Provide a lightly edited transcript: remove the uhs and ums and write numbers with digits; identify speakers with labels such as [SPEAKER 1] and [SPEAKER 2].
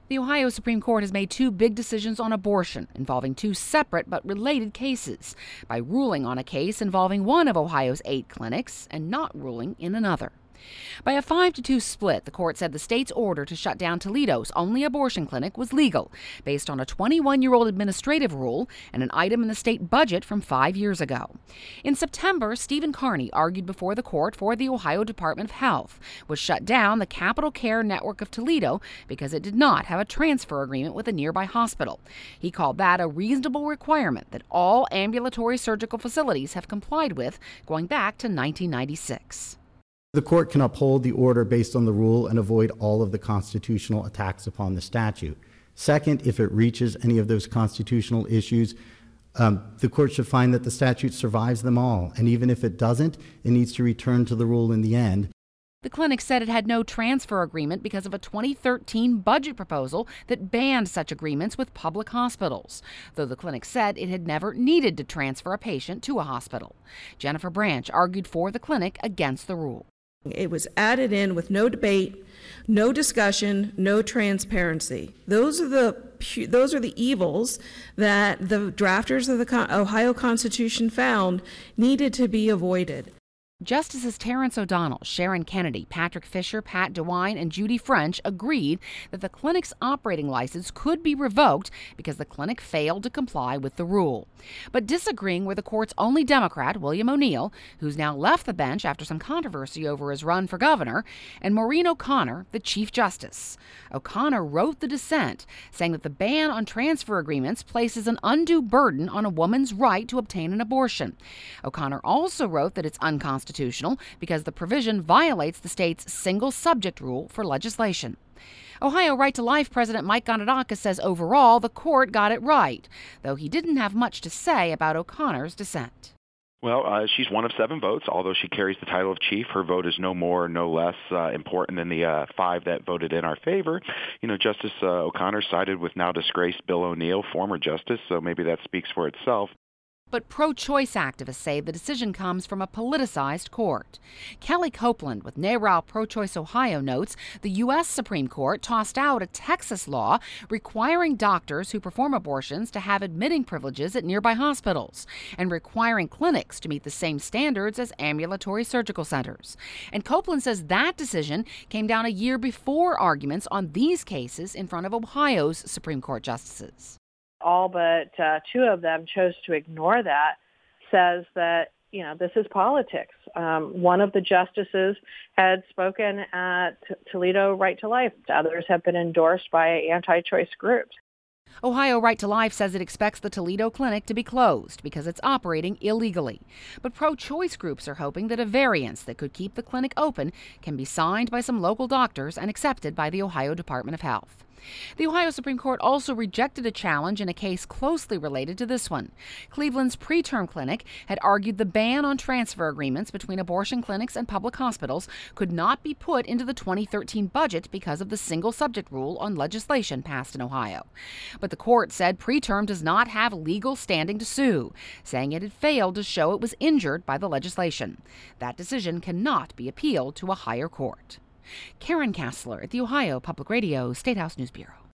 [SPEAKER 1] The Ohio Supreme Court has made two big decisions on abortion involving two separate but related cases by ruling on a case involving one of Ohio's 8 clinics and not ruling in another. By a 5-2 split, the court said the state's order to shut down Toledo's only abortion clinic was legal, based on a 21-year-old administrative rule and an item in the state budget from 5 years ago. In September, Stephen Carney argued before the court for the Ohio Department of Health, which shut down the Capital Care Network of Toledo because it did not have a transfer agreement with a nearby hospital. He called that a reasonable requirement that all ambulatory surgical facilities have complied with going back to 1996.
[SPEAKER 2] The court can uphold the order based on the rule and avoid all of the constitutional attacks upon the statute. Second, if it reaches any of those constitutional issues, the court should find that the statute survives them all. And even if it doesn't, it needs to return to the rule in the end.
[SPEAKER 1] The clinic said it had no transfer agreement because of a 2013 budget proposal that banned such agreements with public hospitals, though the clinic said it had never needed to transfer a patient to a hospital. Jennifer Branch argued for the clinic against the rule.
[SPEAKER 3] It was added in with no debate, no discussion, no transparency. Those are the evils that the drafters of the Ohio Constitution found needed to be avoided.
[SPEAKER 1] Justices Terrence O'Donnell, Sharon Kennedy, Patrick Fisher, Pat DeWine, and Judy French agreed that the clinic's operating license could be revoked because the clinic failed to comply with the rule. But disagreeing were the court's only Democrat, William O'Neill, who's now left the bench after some controversy over his run for governor, and Maureen O'Connor, the Chief Justice. O'Connor wrote the dissent, saying that the ban on transfer agreements places an undue burden on a woman's right to obtain an abortion. O'Connor also wrote that it's unconstitutional because the provision violates the state's single subject rule for legislation. Ohio Right to Life President Mike Gondadakis says overall the court got it right, though he didn't have much to say about O'Connor's dissent.
[SPEAKER 4] Well, she's one of 7 votes. Although she carries the title of chief, her vote is no more, no less important than the 5 that voted in our favor. Justice O'Connor sided with now disgraced Bill O'Neill, former justice, so maybe that speaks for itself.
[SPEAKER 1] But pro-choice activists say the decision comes from a politicized court. Kelly Copeland with NARAL Pro-Choice Ohio notes the U.S. Supreme Court tossed out a Texas law requiring doctors who perform abortions to have admitting privileges at nearby hospitals and requiring clinics to meet the same standards as ambulatory surgical centers. And Copeland says that decision came down a year before arguments on these cases in front of Ohio's Supreme Court justices.
[SPEAKER 5] All but 2 of them chose to ignore that, says that, this is politics. One of the justices had spoken at Toledo Right to Life. Others have been endorsed by anti-choice groups.
[SPEAKER 1] Ohio Right to Life says it expects the Toledo clinic to be closed because it's operating illegally. But pro-choice groups are hoping that a variance that could keep the clinic open can be signed by some local doctors and accepted by the Ohio Department of Health. The Ohio Supreme Court also rejected a challenge in a case closely related to this one. Cleveland's preterm clinic had argued the ban on transfer agreements between abortion clinics and public hospitals could not be put into the 2013 budget because of the single subject rule on legislation passed in Ohio. But the court said preterm does not have legal standing to sue, saying it had failed to show it was injured by the legislation. That decision cannot be appealed to a higher court. Karen Kassler at the Ohio Public Radio State House News Bureau.